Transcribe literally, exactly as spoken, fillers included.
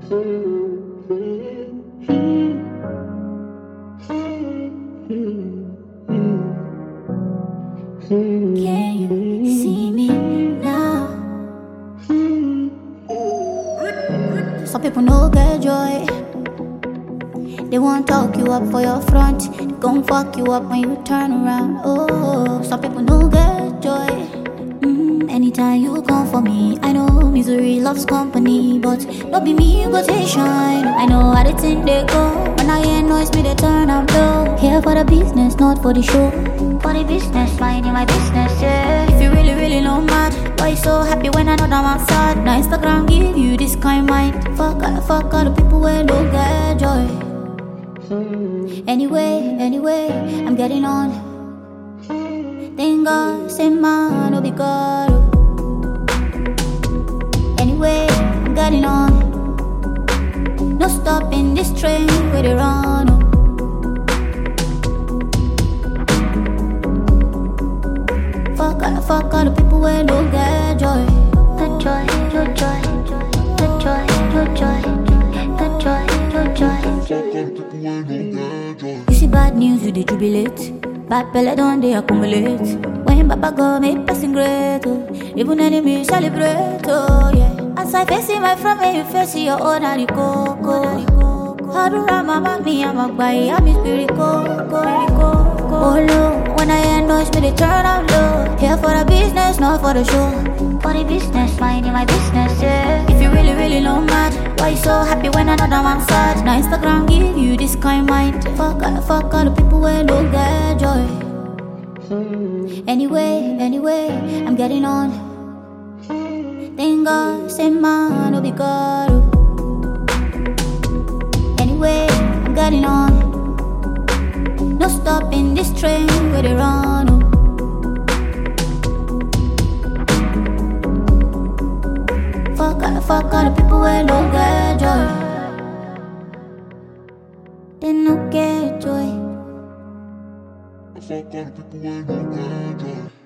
Can you see me now? Some people no get joy. They won't talk you up for your front. They gon' fuck you up when you turn around. Oh, some people no get joy. Mm, anytime you come for me, I know misery loves company, but don't be me, you go take shine. I know how the thing they go. When I hear noise, me they turn up low. Here for the business, not for the show. For the business, minding my business, yeah. If you really, really know mad, why you so happy when I know that I'm sad? Now Instagram give you this kind mind. Fuck, all- fuck all the people where no get joy. Anyway, anyway, I'm getting on. Thank God, say man, no be God. Anyway, I'm getting on. No stopping this train where they run. Oh. Fuck, all- fuck all the people where no get joy. The joy, your joy, the joy, your joy, the joy, your joy. You see bad news, you dey jubilate. Bad pele don't they accumulate. When Baba go make passing great, oh. Even enemies celebrate, oh yeah. As I face my front, when you face your own, I go, how do I mama me, I'm a guy, I'm a spirit, go, go, go. Oh no, when I hear noise, me they turn out low. Here for the business, not for the show. For the business, minding my business, yeah. If you really, really know mad, why you so happy when I know that I'm sad? Now Instagram give you this kind mind. Fuck, all- fuck all the people where no get joy. Anyway, anyway, I'm getting on. Thank God, say man, no be God. Anyway, I'm getting on. No stopping this train where they run. Oh. Fuck, all- fuck all the people where no get joy. They no get joy. Fuck all the people where no get joy.